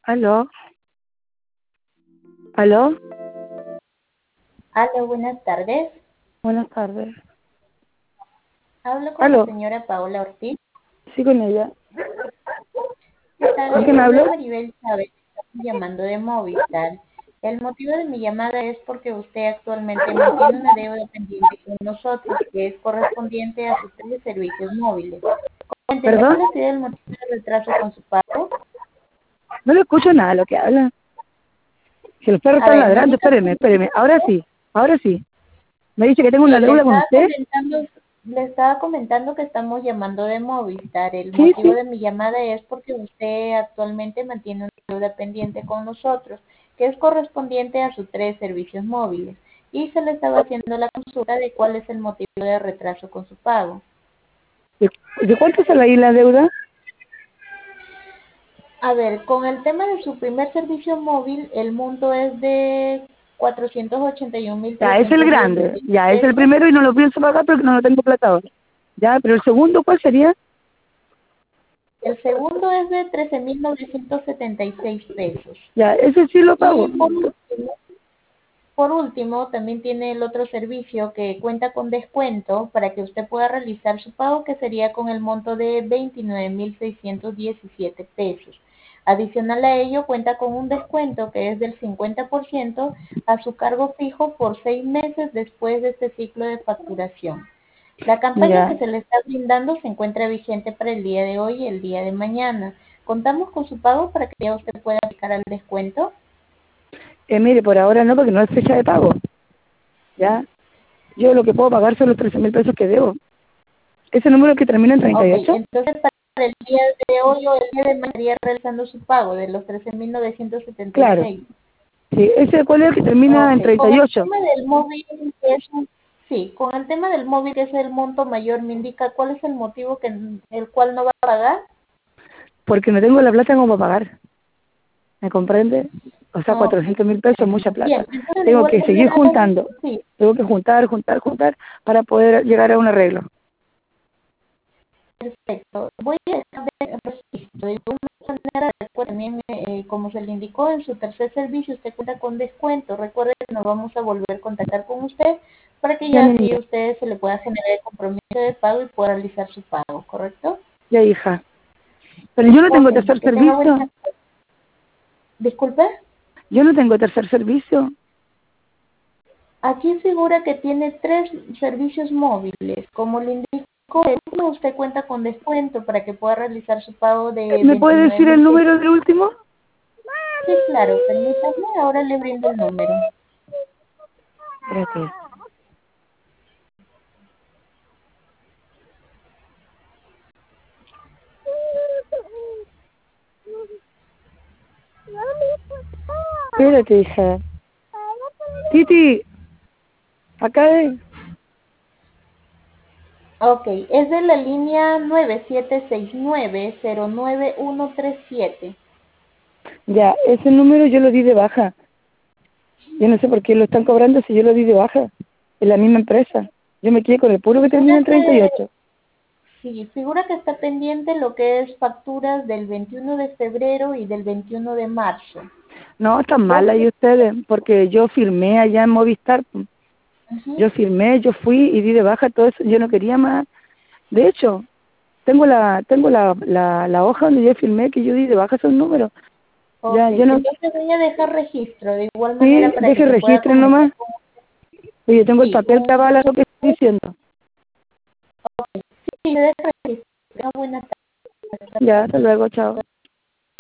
Aló, aló, Aló, buenas tardes. buenas tardes. Hablo con la Aló, señora Paola Ortiz. sí con ella. ¿Qué tal? ¿Con Le quién habla hablo? Maribel Chávez. Estamos llamando de Movistar. El motivo de mi llamada es porque usted actualmente mantiene una deuda pendiente con nosotros que es correspondiente a sus tres servicios móviles. Cuénteme, ¿Perdón? ¿cuál ha sido el motivo de retraso con su pago? No le escucho nada lo que habla. Si los perros A están ver, me ladrando, indica espéreme, que espéreme. Ahora sí, ahora sí. Me dice que tengo una sí, deuda con usted. le estaba comentando que estamos llamando de Movistar. El Sí, motivo sí. de mi llamada es porque usted actualmente mantiene una deuda pendiente con nosotros, que es correspondiente a sus tres servicios móviles. Y se le estaba haciendo la consulta de cuál es el motivo de retraso con su pago. ¿De cuánto sale ahí la deuda? A ver, con el tema de su primer servicio móvil, el monto es de cuatrocientos ochenta y un mil Ya, es el trescientos grande. diecisiete Ya, es el pesos. primero y no lo pienso pagar porque no lo tengo plata ahora. Ya, pero el segundo, ¿cuál sería? El segundo es de 13.976 pesos. Ya, ese sí lo Y pago. por último, también tiene el otro servicio que cuenta con descuento para que usted pueda realizar su pago, que sería con el monto de 29.617 pesos. Adicional a ello, cuenta con un descuento que es del 50% a su cargo fijo por 6 meses después de este ciclo de facturación. La campaña Ya. que se le está brindando se encuentra vigente para el día de hoy y el día de mañana. Contamos con su pago para que ya usted pueda aplicar al descuento. Mire, por ahora no, porque no es fecha de pago. Ya. Yo lo que puedo pagar son los 13.000 pesos que debo. Ese número que termina en Ok, 38. entonces para el día de hoy o el día de mañana estaría realizando su pago de los Claro. 13.976. Sí, ese cuál es el que termina Ok, en con el 38. tema del móvil, sí, con el tema del móvil, que es el monto mayor, me indica cuál es el motivo el cual no va a pagar. Porque no tengo la plata como para pagar. ¿Me comprende? O sea, Ok, 400.000 pesos es mucha bien, plata. entonces de Tengo igual que seguir manera, juntando. sí, Tengo que juntar para poder llegar a un arreglo. perfecto. Voy a dejar de registro. De igual manera, recuerde también, como se le indicó en su tercer servicio, usted cuenta con descuento. Recuerde que nos vamos a volver a contactar con usted para que Ya, ya así niña. a usted se le pueda generar el compromiso de pago y pueda realizar su pago, ¿correcto? Ya, hija. Pero yo no tengo Ok, tercer que tenga buena. servicio. Disculpe, Yo no tengo tercer servicio. aquí figura que tiene tres servicios móviles. Como le indicó, el último usted cuenta con descuento para que pueda realizar su pago de ¿Me puede decir el 29.600. número del último? Sí, claro, permítame, ahora le brindo el número. Espérate. Espérate, hija. Titi, acá es. Ok, es de la línea 9769-09137. Ya, ese número yo lo di de baja. Yo no sé por qué lo están cobrando si yo lo di de baja. En la misma empresa. Yo me quedé con el puro que termina Figura en que, 38. sí, figura que está pendiente lo que es facturas del 21 de febrero y del 21 de marzo. No, están mal Dos, ahí ustedes, porque yo firmé allá en Movistar. ujú. Yo firmé, yo fui y di de baja todo eso. Yo no quería más. De hecho, tengo la hoja donde yo firmé que yo di de baja esos números. Ok, Ya, yo no. entonces voy a dejar registro de igual Sí, manera para que deje se pueda registren comunicar nomás. con. Oye, tengo el Sí, papel que avala lo que estoy diciendo. sí, deja registro. Tenga buena tarde. Ya, hasta luego, chao.